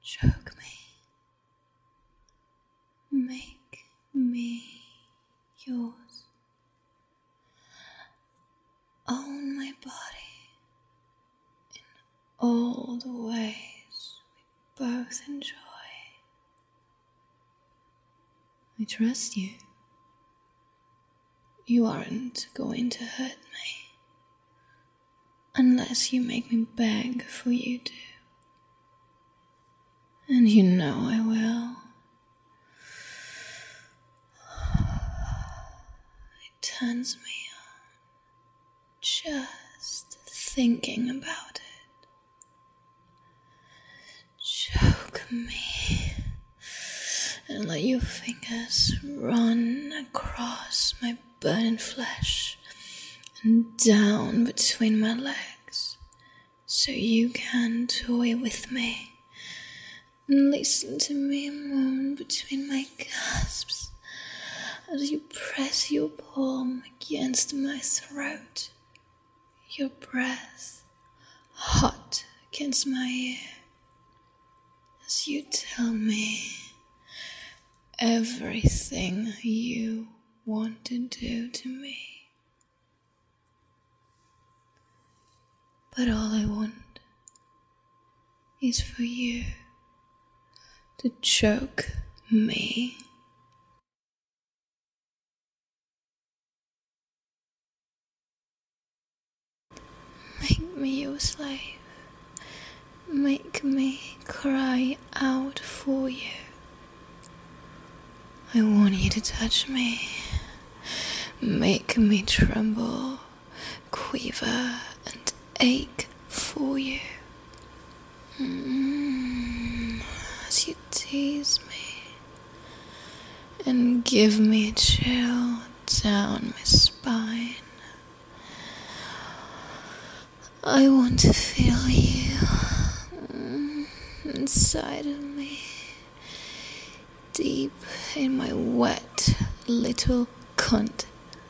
Choke me. Make me yours. Own my body in all the ways we both enjoy. I trust you. You aren't going to hurt me unless you make me beg for you to. And you know I will. It turns me on just thinking about it. Choke me and let your fingers run across my burning flesh and down between my legs so you can toy with me. And listen to me moan between my gasps as you press your palm against my throat, your breath hot against my ear, as you tell me everything you want to do to me. But all I want is for you to choke me. Make me your slave. Make me cry out for you. I want you to touch me. Make me tremble, quiver, and ache for you. As you tease me and give me a chill down my spine. I want to feel you inside of me, deep in my wet little cunt.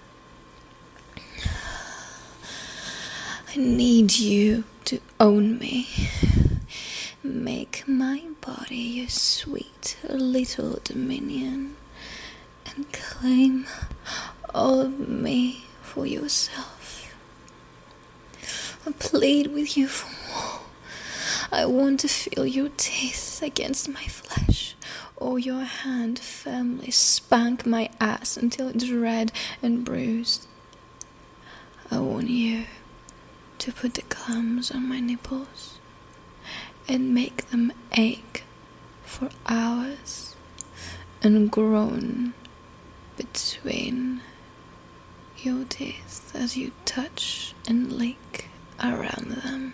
I need you to own me. Make my body your sweet little dominion and claim all of me for yourself. I plead with you for more. I want to feel your teeth against my flesh, or your hand firmly spank my ass until it's red and bruised. I want you to put the clams on my nipples and make them ache for hours and groan between your teeth as you touch and lick around them.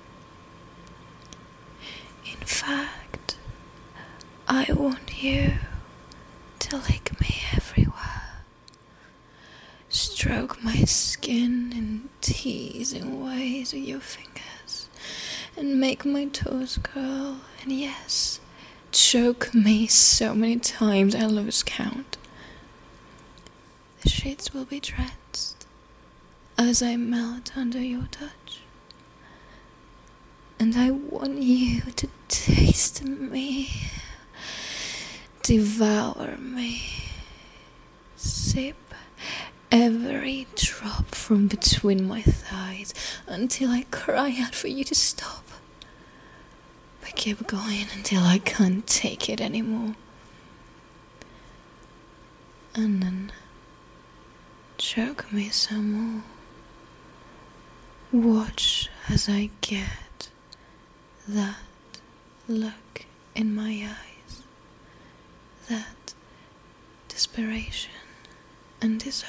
In fact, I want you to lick me everywhere. Stroke my skin in teasing ways with your fingers and make my toes curl, and yes, choke me so many times I lose count. The sheets will be drenched as I melt under your touch, and I want you to taste me, devour me, sip every drop from between my thighs until I cry out for you to stop. But keep going until I can't take it anymore. And then choke me some more. Watch as I get that look in my eyes, that desperation and desire.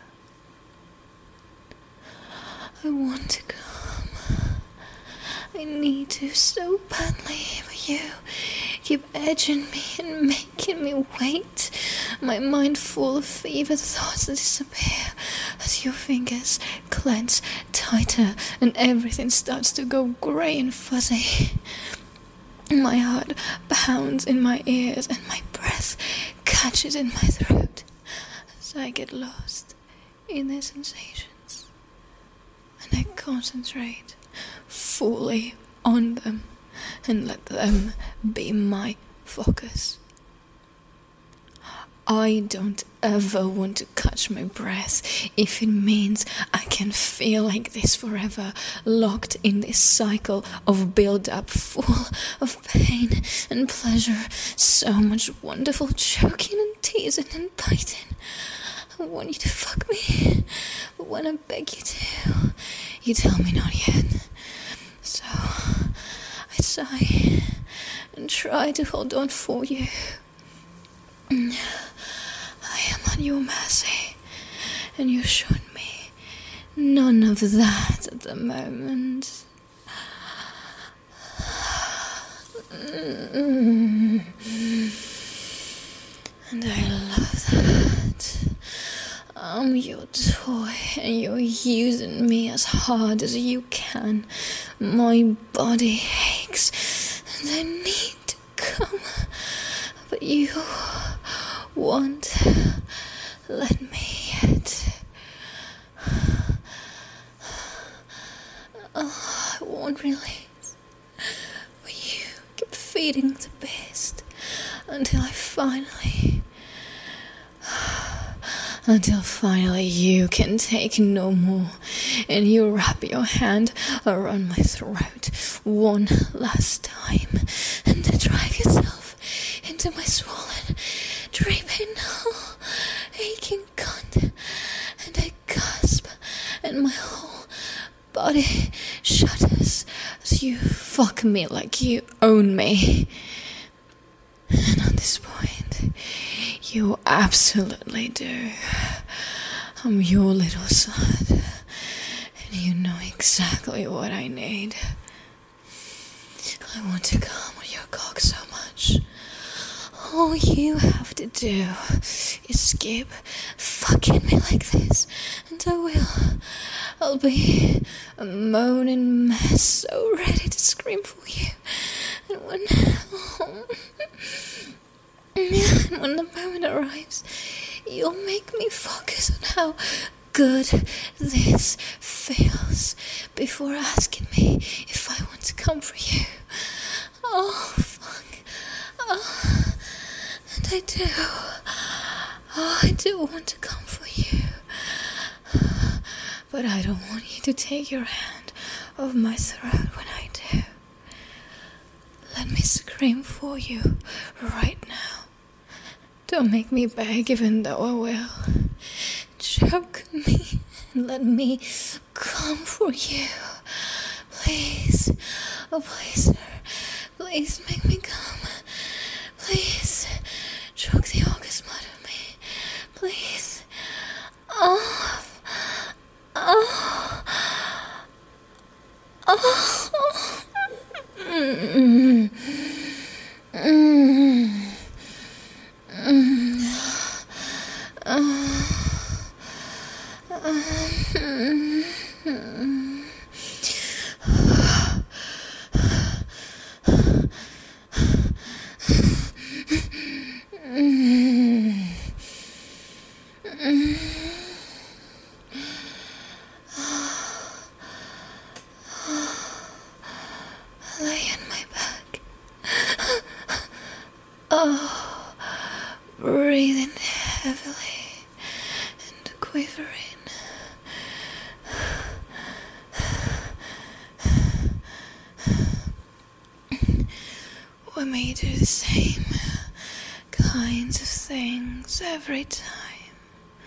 I want to come. I need to so badly, but you keep edging me and making me wait. My mind full of fever thoughts disappear as your fingers clench tighter and everything starts to go grey and fuzzy. My heart pounds in my ears and my breath catches in my throat as I get lost in the sensations, and I concentrate fully on them and let them be my focus. I don't ever want to catch my breath if it means I can feel like this forever, locked in this cycle of build-up full of pain and pleasure, so much wonderful choking and teasing and biting. I want you to fuck me, but when I beg you to, you tell me not yet. So I sigh and try to hold on for you. I am at your mercy, and you're showing me none of that at the moment. And I love that. I'm your toy, and you're using me as hard as you can. My body aches, and I need to come, but you won't let me yet. Oh, I won't release, but you keep feeding the beast until finally you can take no more, and you wrap your hand around my throat one last time, and drive yourself into my swollen, dripping, aching cunt, and I gasp, and my whole body shudders as you fuck me like you own me. And at this point, you absolutely do. I'm your little son, and you know exactly what I need. I want to come on your cock so much. All you have to do is keep fucking me like this, and I will. I'll be a moaning mess, so ready to scream for you. And when the moment arrives, you'll make me focus on how good this feels before asking me if I want to come for you. Oh, fuck. Oh, and I do. Oh, I do want to come for you. But I don't want you to take your hand off my throat when I do. Let me scream for you right now. Don't make me beg, even though I will. Choke me and let me come for you. Please. Oh, please, sir. Please make me come. Please. Choke the orgasm out of me. Please. Oh. Oh. Oh. Mm. Mm. Lay on my back. Oh, breathing heavily and quivering. We may do the same kinds of things every time,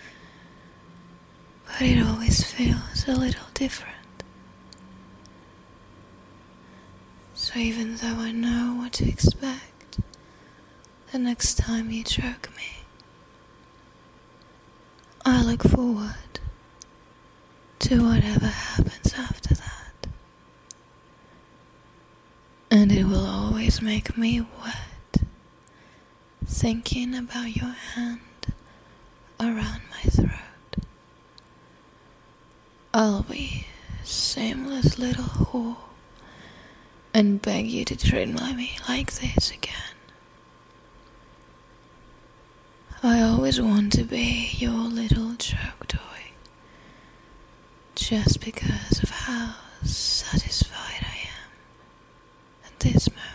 but it always feels a little different. So even though I know what to expect the next time you choke me, I look forward to whatever happens after that. And it will always make me wet, thinking about your hand around my throat. I'll be a shameless little whore and beg you to treat me like this again. I always want to be your little choke toy, just because of how satisfied I am at this moment.